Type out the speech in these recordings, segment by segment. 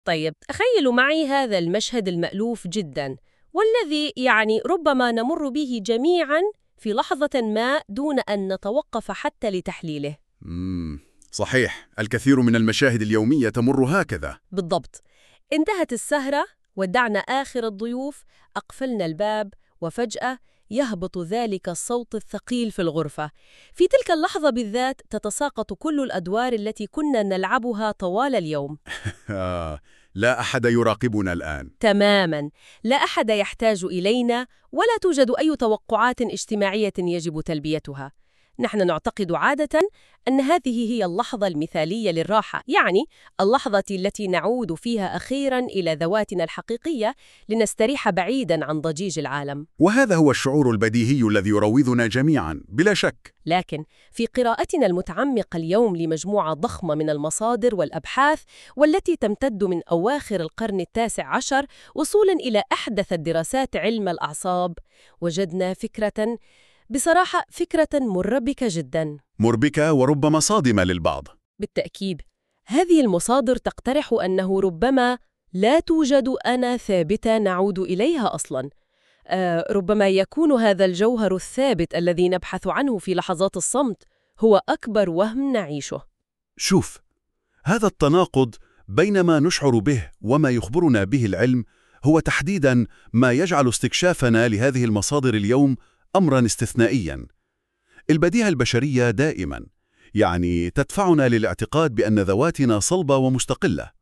طيب تخيلوا معي هذا المشهد المألوف جدا، والذي ربما نمر به جميعا في لحظة ما دون أن نتوقف حتى لتحليله. مم. صحيح، الكثير من المشاهد اليومية تمر هكذا. بالضبط. انتهت السهرة، ودعنا آخر الضيوف، أقفلنا الباب، وفجأة يهبط ذلك الصوت الثقيل في الغرفة. في تلك اللحظة بالذات تتساقط كل الأدوار التي كنا نلعبها طوال اليوم. لا أحد يراقبنا الآن. تماماً، لا أحد يحتاج إلينا، ولا توجد أي توقعات اجتماعية يجب تلبيتها. نحن نعتقد عادة أن هذه هي اللحظة المثالية للراحة، اللحظة التي نعود فيها أخيراً إلى ذواتنا الحقيقية لنستريح بعيداً عن ضجيج العالم. وهذا هو الشعور البديهي الذي يروضنا جميعاً بلا شك. لكن في قراءتنا المتعمقة اليوم لمجموعة ضخمة من المصادر والأبحاث، والتي تمتد من أواخر القرن التاسع عشر وصولاً إلى أحدث الدراسات علم الأعصاب، وجدنا بصراحة فكرة مربكة جداً. مربكة وربما صادمة للبعض. بالتأكيد. هذه المصادر تقترح أنه ربما لا توجد أنا ثابتة نعود إليها أصلاً. ربما يكون هذا الجوهر الثابت الذي نبحث عنه في لحظات الصمت هو أكبر وهم نعيشه. شوف، هذا التناقض بين ما نشعر به وما يخبرنا به العلم هو تحديداً ما يجعل استكشافنا لهذه المصادر اليوم أمراً استثنائياً. البديهة البشرية دائماً تدفعنا للاعتقاد بأن ذواتنا صلبة ومستقلة.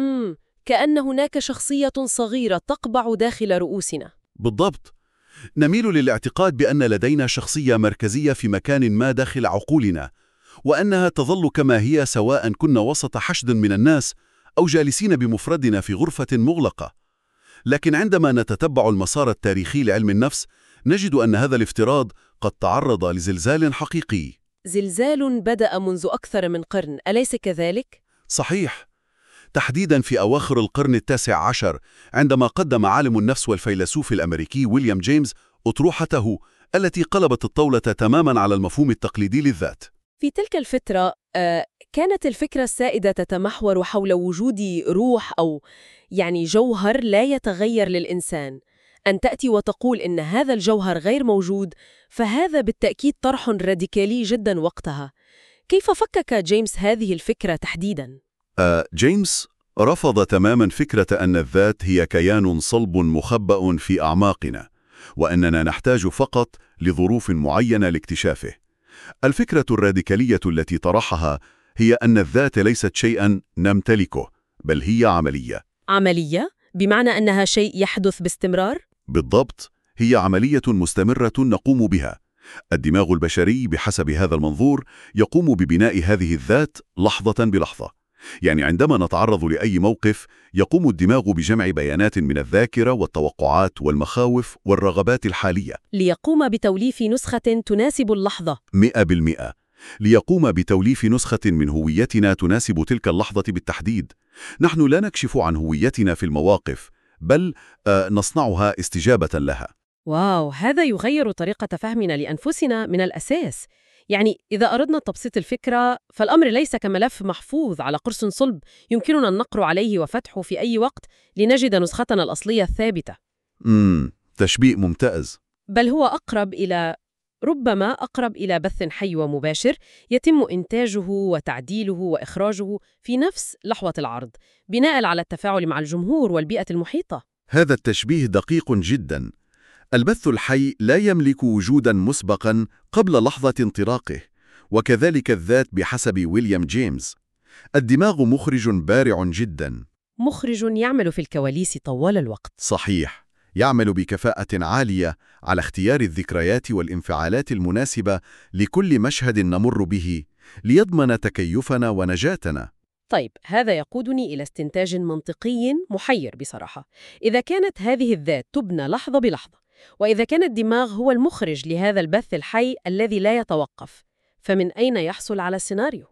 كأن هناك شخصية صغيرة تقبع داخل رؤوسنا. بالضبط. نميل للاعتقاد بأن لدينا شخصية مركزية في مكان ما داخل عقولنا، وأنها تظل كما هي سواء كنا وسط حشد من الناس أو جالسين بمفردنا في غرفة مغلقة. لكن عندما نتتبع المسار التاريخي لعلم النفس، نجد أن هذا الافتراض قد تعرض لزلزال حقيقي. زلزال بدأ منذ أكثر من قرن، أليس كذلك؟ صحيح، تحديداً في أواخر القرن التاسع عشر، عندما قدم عالم النفس والفيلسوف الأمريكي ويليام جيمس أطروحته التي قلبت الطاولة تماماً على المفهوم التقليدي للذات. في تلك الفترة كانت الفكرة السائدة تتمحور حول وجود روح أو جوهر لا يتغير للإنسان. أن تأتي وتقول إن هذا الجوهر غير موجود، فهذا بالتأكيد طرح راديكالي جدا وقتها. كيف فكك جيمس هذه الفكرة تحديدا؟ جيمس رفض تماما فكرة أن الذات هي كيان صلب مخبأ في أعماقنا، وأننا نحتاج فقط لظروف معينة لاكتشافه. الفكرة الراديكالية التي طرحها هي أن الذات ليست شيئا نمتلكه، بل هي عملية. عملية؟ بمعنى أنها شيء يحدث باستمرار؟ بالضبط، هي عملية مستمرة نقوم بها. الدماغ البشري بحسب هذا المنظور يقوم ببناء هذه الذات لحظة بلحظة. عندما نتعرض لأي موقف، يقوم الدماغ بجمع بيانات من الذاكرة والتوقعات والمخاوف والرغبات الحالية ليقوم بتوليف نسخة تناسب اللحظة. 100%. ليقوم بتوليف نسخة من هويتنا تناسب تلك اللحظة بالتحديد. نحن لا نكشف عن هويتنا في المواقف، بل نصنعها استجابة لها. واو، هذا يغير طريقة فهمنا لأنفسنا من الأساس. إذا أردنا تبسيط الفكرة، فالأمر ليس كملف محفوظ على قرص صلب يمكننا النقر عليه وفتحه في أي وقت لنجد نسختنا الأصلية الثابتة. تشبيه ممتاز. بل هو ربما أقرب إلى بث حي ومباشر يتم إنتاجه وتعديله وإخراجه في نفس لحظة العرض، بناء على التفاعل مع الجمهور والبيئة المحيطة. هذا التشبيه دقيق جدا. البث الحي لا يملك وجوداً مسبقاً قبل لحظة انطلاقه، وكذلك الذات بحسب ويليام جيمس. الدماغ مخرج بارع جداً. مخرج يعمل في الكواليس طوال الوقت. صحيح، يعمل بكفاءة عالية على اختيار الذكريات والانفعالات المناسبة لكل مشهد نمر به، ليضمن تكيفنا ونجاتنا. طيب، هذا يقودني إلى استنتاج منطقي محير بصراحة. إذا كانت هذه الذات تبنى لحظة بلحظة، وإذا كان الدماغ هو المخرج لهذا البث الحي الذي لا يتوقف، فمن أين يحصل على السيناريو؟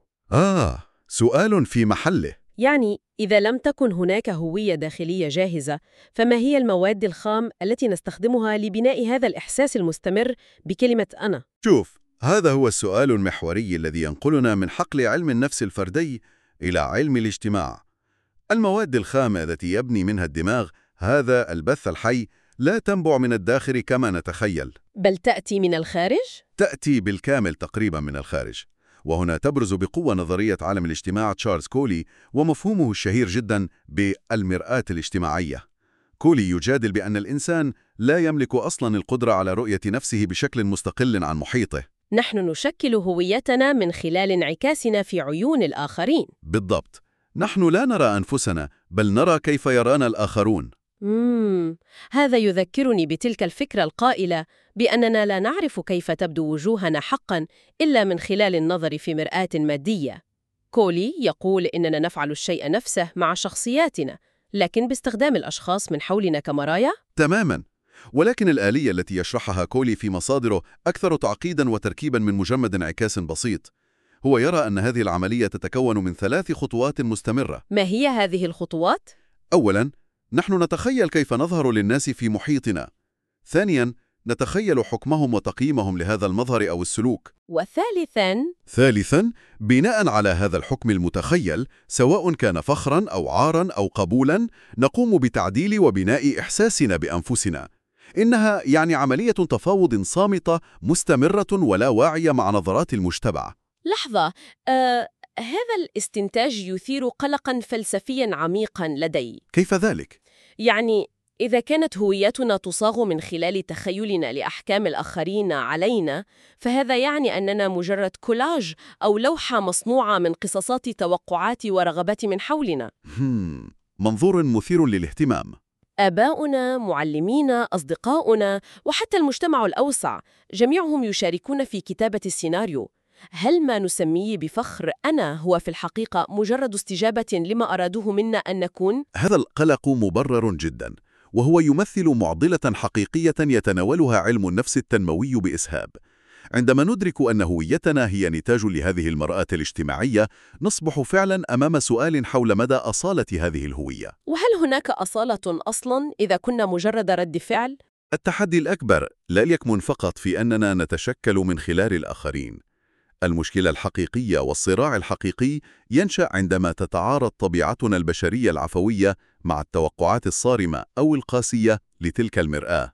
سؤال في محله. إذا لم تكن هناك هوية داخلية جاهزة، فما هي المواد الخام التي نستخدمها لبناء هذا الإحساس المستمر بكلمة أنا؟ شوف، هذا هو السؤال المحوري الذي ينقلنا من حقل علم النفس الفردي إلى علم الاجتماع. المواد الخام التي يبني منها الدماغ هذا البث الحي لا تنبع من الداخل كما نتخيل، بل تأتي من الخارج؟ تأتي بالكامل تقريبا من الخارج. وهنا تبرز بقوة نظرية عالم الاجتماع تشارلز كولي ومفهومه الشهير جدا بالمرآة الاجتماعية. كولي يجادل بأن الإنسان لا يملك أصلا القدرة على رؤية نفسه بشكل مستقل عن محيطه. نحن نشكل هويتنا من خلال انعكاسنا في عيون الآخرين. بالضبط، نحن لا نرى أنفسنا بل نرى كيف يرانا الآخرون. هذا يذكرني بتلك الفكرة القائلة بأننا لا نعرف كيف تبدو وجوهنا حقاً إلا من خلال النظر في مرآة مادية. كولي يقول إننا نفعل الشيء نفسه مع شخصياتنا، لكن باستخدام الأشخاص من حولنا كمرايا؟ تماماً، ولكن الآلية التي يشرحها كولي في مصادره أكثر تعقيداً وتركيباً من مجرد انعكاس بسيط. هو يرى أن هذه العملية تتكون من 3 خطوات مستمرة. ما هي هذه الخطوات؟ أولاً، نحن نتخيل كيف نظهر للناس في محيطنا. ثانياً، نتخيل حكمهم وتقييمهم لهذا المظهر أو السلوك. ثالثاً، بناء على هذا الحكم المتخيل، سواء كان فخراً أو عاراً أو قبولاً، نقوم بتعديل وبناء إحساسنا بأنفسنا. إنها يعني عملية تفاوض صامتة مستمرة ولا واعية مع نظرات المجتمع. لحظة، هذا الاستنتاج يثير قلقاً فلسفياً عميقاً لدي. كيف ذلك؟ يعني إذا كانت هويتنا تصاغ من خلال تخيلنا لأحكام الآخرين علينا، فهذا يعني أننا مجرد كولاج أو لوحة مصنوعة من قصصات توقعات ورغبات من حولنا. منظور مثير للاهتمام. آباؤنا، معلمينا، أصدقاؤنا، وحتى المجتمع الأوسع، جميعهم يشاركون في كتابة السيناريو. هل ما نسميه بفخر أنا هو في الحقيقة مجرد استجابة لما أرادوه منا أن نكون؟ هذا القلق مبرر جدا، وهو يمثل معضلة حقيقية يتناولها علم النفس التنموي بإسهاب. عندما ندرك أن هويتنا هي نتاج لهذه المرآة الاجتماعية، نصبح فعلا أمام سؤال حول مدى أصالة هذه الهوية. وهل هناك أصالة أصلاً إذا كنا مجرد رد فعل؟ التحدي الأكبر لا يكمن فقط في أننا نتشكل من خلال الآخرين. المشكلة الحقيقية والصراع الحقيقي ينشأ عندما تتعارض طبيعتنا البشرية العفوية مع التوقعات الصارمة أو القاسية لتلك المرآة.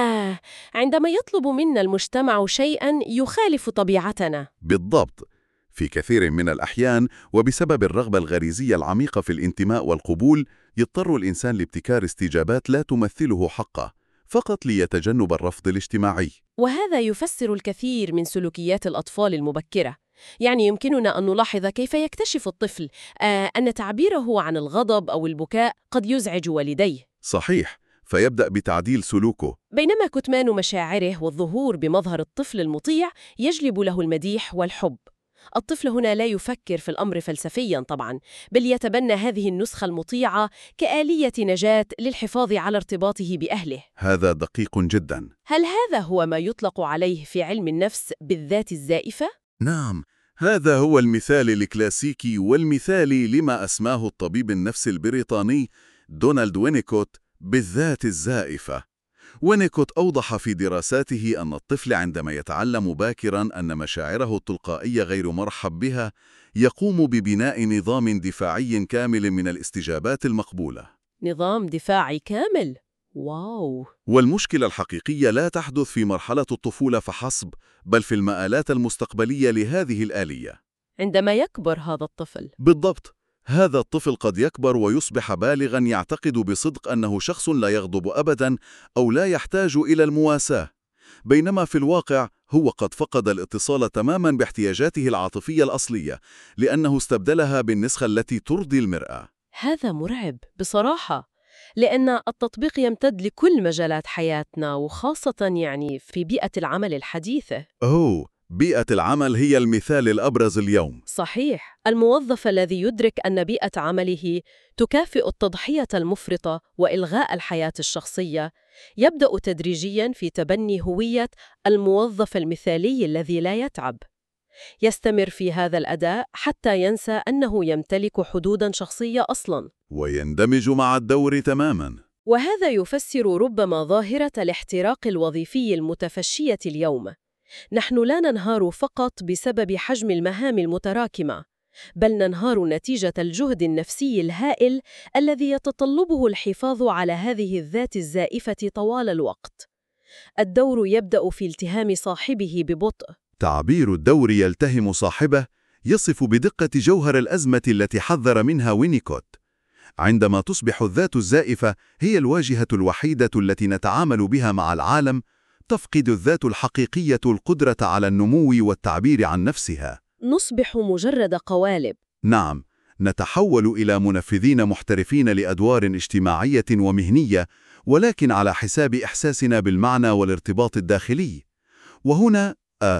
عندما يطلب منا المجتمع شيئاً يخالف طبيعتنا. بالضبط. في كثير من الأحيان وبسبب الرغبة الغريزية العميقة في الانتماء والقبول، يضطر الإنسان لابتكار استجابات لا تمثله حقه، فقط ليتجنب الرفض الاجتماعي. وهذا يفسر الكثير من سلوكيات الأطفال المبكرة. يعني يمكننا أن نلاحظ كيف يكتشف الطفل أن تعبيره عن الغضب أو البكاء قد يزعج والديه. صحيح، فيبدأ بتعديل سلوكه، بينما كتمان مشاعره والظهور بمظهر الطفل المطيع يجلب له المديح والحب. الطفل هنا لا يفكر في الأمر فلسفياً طبعاً، بل يتبنى هذه النسخة المطيعة كآلية نجاة للحفاظ على ارتباطه بأهله. هذا دقيق جداً. هل هذا هو ما يطلق عليه في علم النفس بالذات الزائفة؟ نعم، هذا هو المثال الكلاسيكي والمثالي لما أسماه الطبيب النفسي البريطاني دونالد وينيكوت بالذات الزائفة. وينيكوت أوضح في دراساته أن الطفل عندما يتعلم باكراً أن مشاعره التلقائية غير مرحب بها، يقوم ببناء نظام دفاعي كامل من الاستجابات المقبولة. نظام دفاعي كامل؟ واو! والمشكلة الحقيقية لا تحدث في مرحلة الطفولة فحسب، بل في المآلات المستقبلية لهذه الآلية. عندما يكبر هذا الطفل. بالضبط، هذا الطفل قد يكبر ويصبح بالغاً يعتقد بصدق أنه شخص لا يغضب أبداً أو لا يحتاج إلى المواساة، بينما في الواقع هو قد فقد الاتصال تماماً باحتياجاته العاطفية الأصلية، لأنه استبدلها بالنسخة التي ترضي المرآة. هذا مرعب بصراحة، لأن التطبيق يمتد لكل مجالات حياتنا، وخاصة يعني في بيئة العمل الحديثة. بيئة العمل هي المثال الأبرز اليوم. صحيح، الموظف الذي يدرك أن بيئة عمله تكافئ التضحية المفرطة وإلغاء الحياة الشخصية، يبدأ تدريجياً في تبني هوية الموظف المثالي الذي لا يتعب. يستمر في هذا الأداء حتى ينسى أنه يمتلك حدوداً شخصية أصلاً، ويندمج مع الدور تماماً. وهذا يفسر ربما ظاهرة الاحتراق الوظيفي المتفشية اليوم. نحن لا ننهار فقط بسبب حجم المهام المتراكمة، بل ننهار نتيجة الجهد النفسي الهائل الذي يتطلبه الحفاظ على هذه الذات الزائفة طوال الوقت. الدور يبدأ في التهام صاحبه ببطء. تعبير الدور يلتهم صاحبه يصف بدقة جوهر الأزمة التي حذر منها وينيكوت. عندما تصبح الذات الزائفة هي الواجهة الوحيدة التي نتعامل بها مع العالم، تفقد الذات الحقيقية القدرة على النمو والتعبير عن نفسها. نصبح مجرد قوالب. نعم، نتحول إلى منفذين محترفين لأدوار اجتماعية ومهنية، ولكن على حساب إحساسنا بالمعنى والارتباط الداخلي. وهنا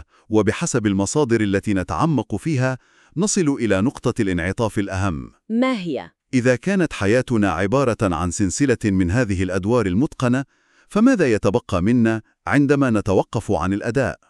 وبحسب المصادر التي نتعمق فيها نصل إلى نقطة الانعطاف الأهم. ما هي؟ إذا كانت حياتنا عبارة عن سلسلة من هذه الأدوار المتقنة، فماذا يتبقى منا عندما نتوقف عن الأداء؟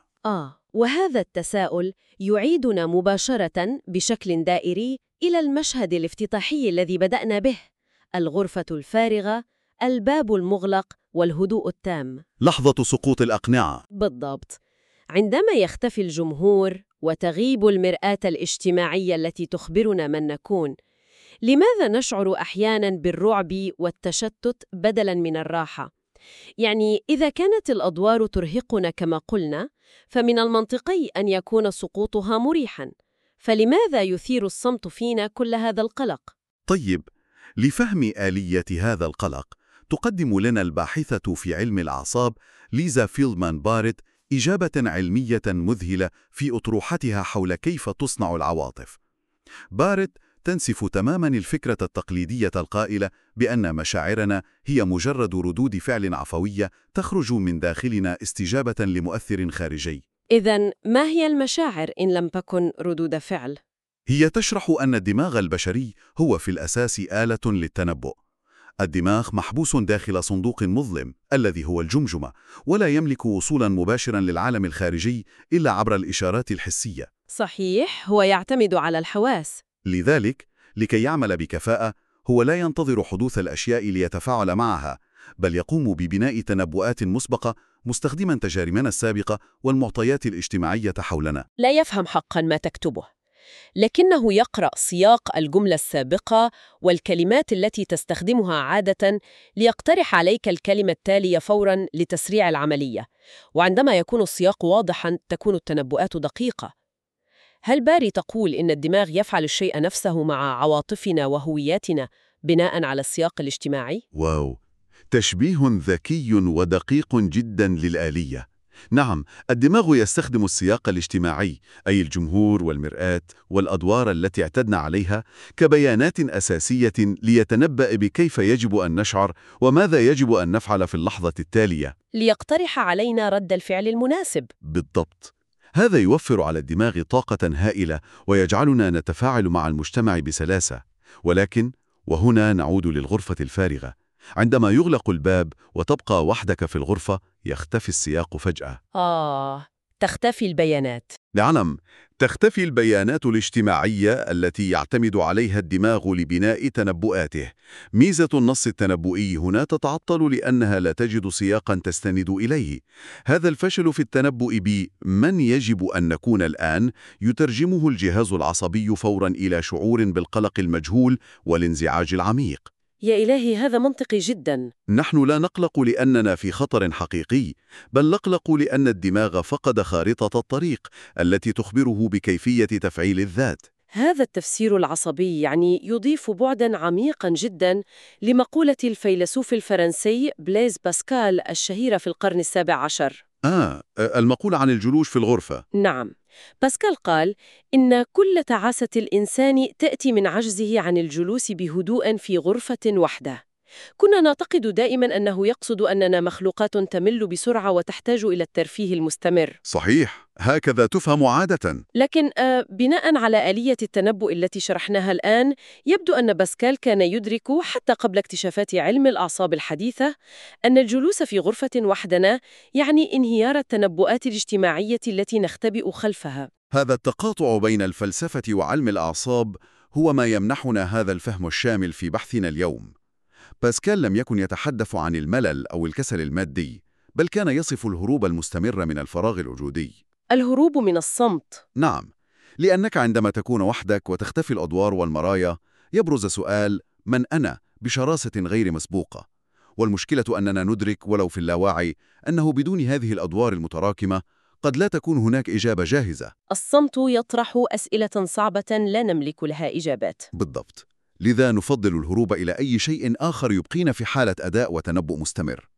وهذا التساؤل يعيدنا مباشرة بشكل دائري إلى المشهد الافتتاحي الذي بدأنا به: الغرفة الفارغة، الباب المغلق والهدوء التام. لحظة سقوط الأقنعة. بالضبط. عندما يختفي الجمهور وتغيب المرآة الاجتماعية التي تخبرنا من نكون، لماذا نشعر أحياناً بالرعب والتشتت بدلاً من الراحة؟ يعني إذا كانت الأدوار ترهقنا كما قلنا، فمن المنطقي أن يكون سقوطها مريحاً. فلماذا يثير الصمت فينا كل هذا القلق؟ طيب، لفهم آلية هذا القلق، تقدم لنا الباحثة في علم الأعصاب ليزا فيلدمان باريت إجابة علمية مذهلة في أطروحتها حول كيف تصنع العواطف. باريت تنسف تماماً الفكرة التقليدية القائلة بأن مشاعرنا هي مجرد ردود فعل عفوية تخرج من داخلنا استجابة لمؤثر خارجي. إذن ما هي المشاعر إن لم تكن ردود فعل؟ هي تشرح أن الدماغ البشري هو في الأساس آلة للتنبؤ. الدماغ محبوس داخل صندوق مظلم الذي هو الجمجمة، ولا يملك وصولاً مباشراً للعالم الخارجي إلا عبر الإشارات الحسية. صحيح، هو يعتمد على الحواس. لذلك، لكي يعمل بكفاءة، هو لا ينتظر حدوث الأشياء ليتفاعل معها، بل يقوم ببناء تنبؤات مسبقة مستخدماً تجاربنا السابقة والمعطيات الاجتماعية حولنا. لا يفهم حقاً ما تكتبه، لكنه يقرأ سياق الجملة السابقة والكلمات التي تستخدمها عادة ليقترح عليك الكلمة التالية فوراً لتسريع العملية. وعندما يكون السياق واضحاً تكون التنبؤات دقيقة. هل باري تقول إن الدماغ يفعل الشيء نفسه مع عواطفنا وهوياتنا بناء على السياق الاجتماعي؟ واو، تشبيه ذكي ودقيق جدا للآلية. نعم، الدماغ يستخدم السياق الاجتماعي، أي الجمهور والمرآة والأدوار التي اعتدنا عليها، كبيانات أساسية ليتنبأ بكيف يجب أن نشعر وماذا يجب أن نفعل في اللحظة التالية، ليقترح علينا رد الفعل المناسب. بالضبط. هذا يوفر على الدماغ طاقة هائلة ويجعلنا نتفاعل مع المجتمع بسلاسة. ولكن، وهنا نعود للغرفة الفارغة، عندما يغلق الباب وتبقى وحدك في الغرفة، يختفي السياق فجأة. تختفي البيانات. نعم، تختفي البيانات الاجتماعية التي يعتمد عليها الدماغ لبناء تنبؤاته. ميزة النص التنبؤي هنا تتعطل لأنها لا تجد سياقاً تستند إليه. هذا الفشل في التنبؤ بمن يجب أن نكون الآن يترجمه الجهاز العصبي فوراً إلى شعور بالقلق المجهول والانزعاج العميق. يا إلهي، هذا منطقي جداً. نحن لا نقلق لأننا في خطر حقيقي، بل نقلق لأن الدماغ فقد خارطة الطريق التي تخبره بكيفية تفعيل الذات. هذا التفسير العصبي يضيف بعداً عميقاً جداً لمقولة الفيلسوف الفرنسي بليز باسكال الشهيرة في القرن ال17. المقولة عن الجلوس في الغرفة. نعم، باسكال قال إن كل تعاسة الإنسان تأتي من عجزه عن الجلوس بهدوء في غرفة وحده. كنا نعتقد دائما أنه يقصد أننا مخلوقات تمل بسرعة وتحتاج إلى الترفيه المستمر. صحيح، هكذا تفهم عادة. لكن بناء على آلية التنبؤ التي شرحناها الآن، يبدو أن باسكال كان يدرك حتى قبل اكتشافات علم الأعصاب الحديثة أن الجلوس في غرفة وحدنا يعني انهيار التنبؤات الاجتماعية التي نختبئ خلفها. هذا التقاطع بين الفلسفة وعلم الأعصاب هو ما يمنحنا هذا الفهم الشامل في بحثنا اليوم. باسكال لم يكن يتحدث عن الملل أو الكسل المادي، بل كان يصف الهروب المستمر من الفراغ الوجودي. الهروب من الصمت. نعم، لأنك عندما تكون وحدك وتختفي الأدوار والمرايا يبرز سؤال من أنا بشراسة غير مسبوقة. والمشكلة أننا ندرك ولو في اللاوعي أنه بدون هذه الأدوار المتراكمة قد لا تكون هناك إجابة جاهزة. الصمت يطرح أسئلة صعبة لا نملك لها إجابات. بالضبط. لذا نفضل الهروب إلى أي شيء آخر يبقينا في حالة أداء وتنبؤ مستمر.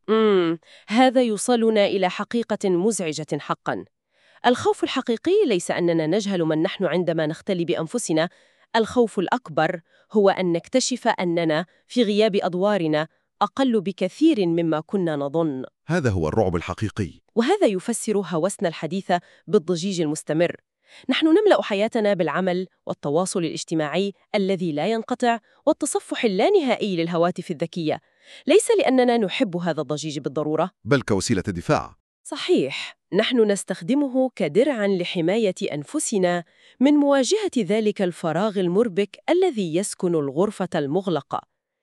هذا يوصلنا إلى حقيقة مزعجة حقاً. الخوف الحقيقي ليس أننا نجهل من نحن عندما نختلي بأنفسنا. الخوف الأكبر هو أن نكتشف أننا في غياب أدوارنا أقل بكثير مما كنا نظن. هذا هو الرعب الحقيقي. وهذا يفسر هوسنا الحديث بالضجيج المستمر. نحن نملأ حياتنا بالعمل والتواصل الاجتماعي الذي لا ينقطع والتصفح اللانهائي للهواتف الذكية، ليس لأننا نحب هذا الضجيج بالضرورة، بل كوسيلة دفاع. صحيح، نحن نستخدمه كدرع لحماية أنفسنا من مواجهة ذلك الفراغ المربك الذي يسكن الغرفة المغلقة.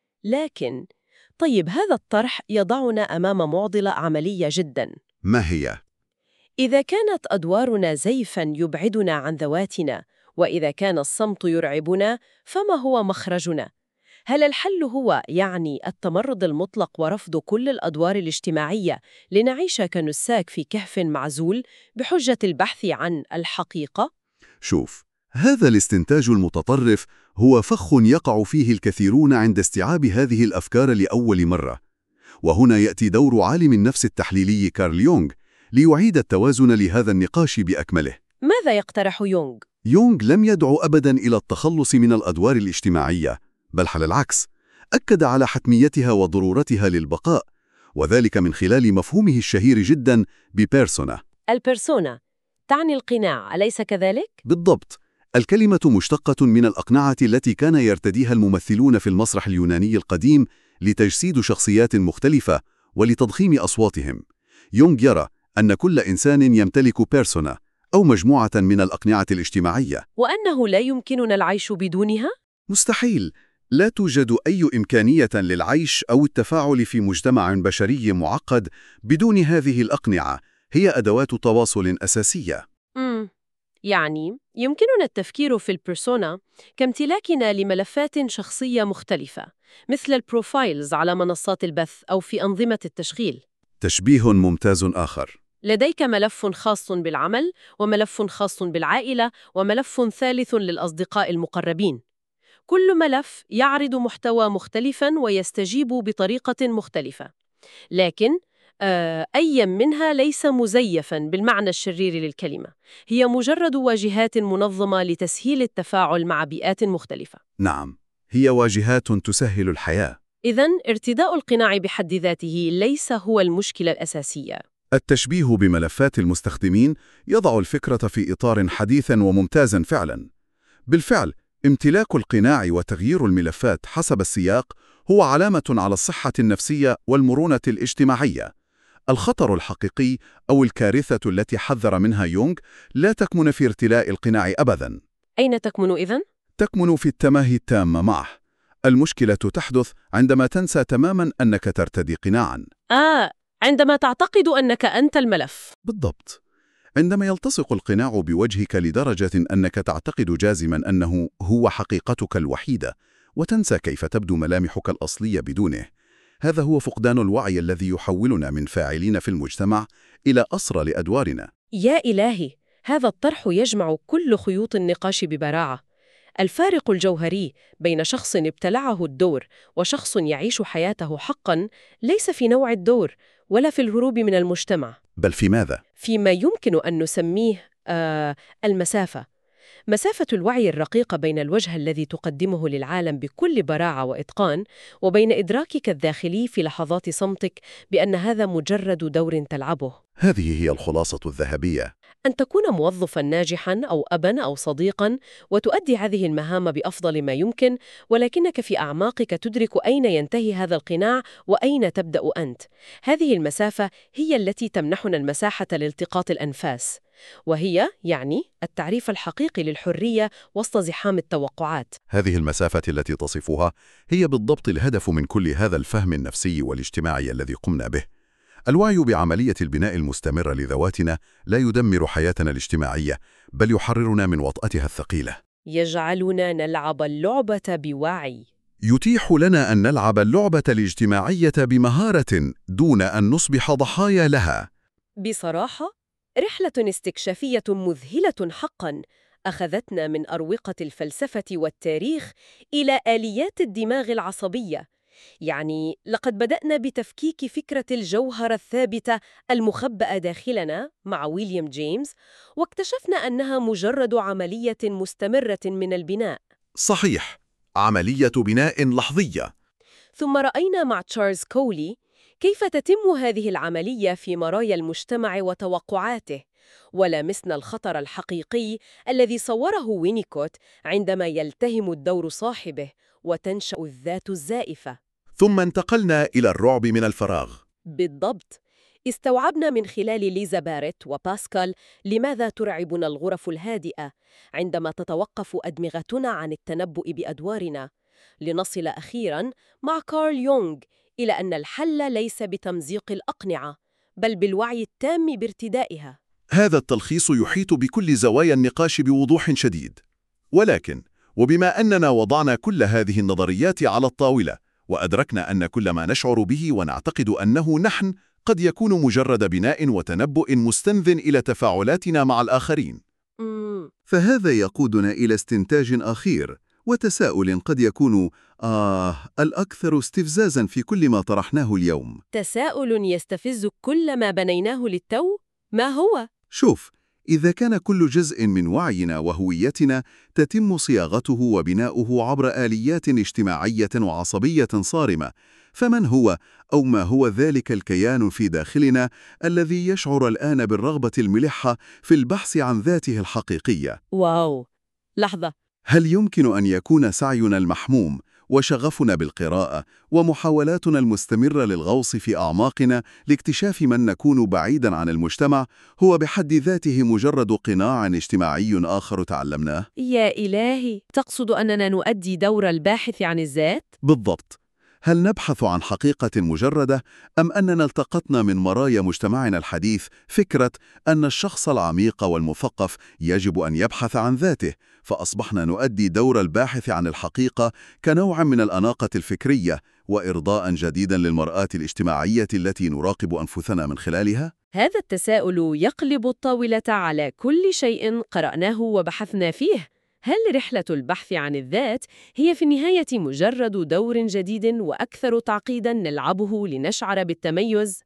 لكن طيب، هذا الطرح يضعنا أمام معضلة عملية جداً. ما هي؟ إذا كانت أدوارنا زيفاً يبعدنا عن ذواتنا، وإذا كان الصمت يرعبنا، فما هو مخرجنا؟ هل الحل هو التمرد المطلق ورفض كل الأدوار الاجتماعية لنعيش كنساك في كهف معزول بحجة البحث عن الحقيقة؟ شوف، هذا الاستنتاج المتطرف هو فخ يقع فيه الكثيرون عند استيعاب هذه الأفكار لأول مرة. وهنا يأتي دور عالم النفس التحليلي كارل يونغ ليعيد التوازن لهذا النقاش بأكمله. ماذا يقترح يونغ؟ يونغ لم يدعو أبداً إلى التخلص من الأدوار الاجتماعية، بل على العكس، أكد على حتميتها وضرورتها للبقاء، وذلك من خلال مفهومه الشهير جداً ببيرسونا. البيرسونا تعني القناع، أليس كذلك؟ بالضبط. الكلمة مشتقة من الأقنعة التي كان يرتديها الممثلون في المسرح اليوناني القديم لتجسيد شخصيات مختلفة ولتضخيم أصواتهم. يونغ يرى أن كل إنسان يمتلك بيرسونا أو مجموعة من الأقنعة الاجتماعية، وأنه لا يمكننا العيش بدونها؟ مستحيل. لا توجد أي إمكانية للعيش أو التفاعل في مجتمع بشري معقد بدون هذه الأقنعة. هي أدوات تواصل أساسية. يمكننا التفكير في البيرسونا كامتلاكنا لملفات شخصية مختلفة، مثل البروفايلز على منصات البث أو في أنظمة التشغيل. تشبيه ممتاز آخر. لديك ملف خاص بالعمل، وملف خاص بالعائلة، وملف ثالث للأصدقاء المقربين. كل ملف يعرض محتوى مختلفاً ويستجيب بطريقة مختلفة، لكن أي منها ليس مزيفاً بالمعنى الشرير للكلمة. هي مجرد واجهات منظمة لتسهيل التفاعل مع بيئات مختلفة. نعم، هي واجهات تسهل الحياة. إذن ارتداء القناع بحد ذاته ليس هو المشكلة الأساسية. التشبيه بملفات المستخدمين يضع الفكرة في إطار حديث وممتاز فعلا. بالفعل، امتلاك القناع وتغيير الملفات حسب السياق هو علامة على الصحة النفسية والمرونة الاجتماعية. الخطر الحقيقي أو الكارثة التي حذر منها يونغ لا تكمن في ارتلاء القناع أبداً. أين تكمن إذن؟ تكمن في التماهي التام معه. المشكلة تحدث عندما تنسى تماماً أنك ترتدي قناعاً. عندما تعتقد أنك أنت الملف. بالضبط. عندما يلتصق القناع بوجهك لدرجة أنك تعتقد جازماً أنه هو حقيقتك الوحيدة، وتنسى كيف تبدو ملامحك الأصلية بدونه. هذا هو فقدان الوعي الذي يحولنا من فاعلين في المجتمع إلى أسرى لأدوارنا. يا إلهي، هذا الطرح يجمع كل خيوط النقاش ببراعة. الفارق الجوهري بين شخص ابتلعه الدور وشخص يعيش حياته حقاً ليس في نوع الدور ولا في الهروب من المجتمع، بل في ماذا؟ فيما يمكن أن نسميه المسافة. مسافة الوعي الرقيقة بين الوجه الذي تقدمه للعالم بكل براعة وإتقان، وبين إدراكك الداخلي في لحظات صمتك بأن هذا مجرد دور تلعبه. هذه هي الخلاصة الذهبية. أن تكون موظفاً ناجحاً أو أباً أو صديقاً وتؤدي هذه المهام بأفضل ما يمكن، ولكنك في أعماقك تدرك أين ينتهي هذا القناع وأين تبدأ أنت. هذه المسافة هي التي تمنحنا المساحة لالتقاط الأنفاس، وهي التعريف الحقيقي للحرية وسط زحام التوقعات. هذه المسافة التي تصفها هي بالضبط الهدف من كل هذا الفهم النفسي والاجتماعي الذي قمنا به. الوعي بعملية البناء المستمر لذواتنا لا يدمر حياتنا الاجتماعية، بل يحررنا من وطأتها الثقيلة. يجعلنا نلعب اللعبة بوعي. يتيح لنا أن نلعب اللعبة الاجتماعية بمهارة دون أن نصبح ضحايا لها. بصراحة، رحلة استكشافية مذهلة حقاً، أخذتنا من أروقة الفلسفة والتاريخ إلى آليات الدماغ العصبية. يعني لقد بدأنا بتفكيك فكرة الجوهرة الثابتة المخبأة داخلنا مع ويليام جيمس، واكتشفنا أنها مجرد عملية مستمرة من البناء. صحيح، عملية بناء لحظية. ثم رأينا مع تشارلز كولي كيف تتم هذه العملية في مرايا المجتمع وتوقعاته، ولمسنا الخطر الحقيقي الذي صوره وينيكوت عندما يلتهم الدور صاحبه وتنشأ الذات الزائفة. ثم انتقلنا إلى الرعب من الفراغ. بالضبط، استوعبنا من خلال ليزا باريت وباسكال لماذا ترعبنا الغرف الهادئة عندما تتوقف أدمغتنا عن التنبؤ بأدوارنا، لنصل أخيراً مع كارل يونغ إلى أن الحل ليس بتمزيق الأقنعة، بل بالوعي التام بارتدائها. هذا التلخيص يحيط بكل زوايا النقاش بوضوح شديد. ولكن، وبما أننا وضعنا كل هذه النظريات على الطاولة، وأدركنا أن كل ما نشعر به ونعتقد أنه نحن قد يكون مجرد بناء وتنبؤ مستنذ إلى تفاعلاتنا مع الآخرين، فهذا يقودنا إلى استنتاج أخير وتساؤل قد يكون الأكثر استفزازاً في كل ما طرحناه اليوم. تساؤل يستفز كل ما بنيناه للتو؟ ما هو؟ شوف، إذا كان كل جزء من وعينا وهويتنا تتم صياغته وبناؤه عبر آليات اجتماعية وعصبية صارمة، فمن هو أو ما هو ذلك الكيان في داخلنا الذي يشعر الآن بالرغبة الملحة في البحث عن ذاته الحقيقية؟ واو، لحظة، هل يمكن أن يكون سعينا المحموم وشغفنا بالقراءة ومحاولاتنا المستمرة للغوص في أعماقنا لاكتشاف من نكون بعيداً عن المجتمع هو بحد ذاته مجرد قناع اجتماعي آخر تعلمناه؟ يا إلهي، تقصد أننا نؤدي دور الباحث عن الذات؟ بالضبط. هل نبحث عن حقيقة مجردة، أم أننا التقطنا من مرايا مجتمعنا الحديث فكرة أن الشخص العميق والمثقف يجب أن يبحث عن ذاته، فأصبحنا نؤدي دور الباحث عن الحقيقة كنوع من الأناقة الفكرية وإرضاء جديدا للمرآة الاجتماعية التي نراقب أنفسنا من خلالها؟ هذا التساؤل يقلب الطاولة على كل شيء قرأناه وبحثنا فيه. هل رحلة البحث عن الذات هي في النهاية مجرد دور جديد وأكثر تعقيداً نلعبه لنشعر بالتميز؟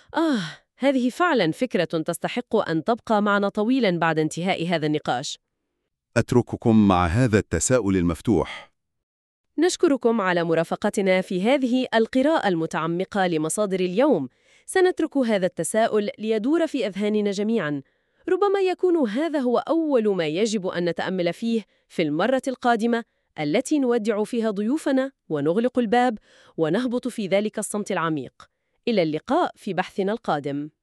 هذه فعلاً فكرة تستحق أن تبقى معنا طويلاً بعد انتهاء هذا النقاش. أترككم مع هذا التساؤل المفتوح. نشكركم على مرافقتنا في هذه القراءة المتعمقة لمصادر اليوم. سنترك هذا التساؤل ليدور في أذهاننا جميعاً. ربما يكون هذا هو أول ما يجب أن نتأمل فيه في المرة القادمة التي نودع فيها ضيوفنا ونغلق الباب ونهبط في ذلك الصمت العميق. إلى اللقاء في بحثنا القادم.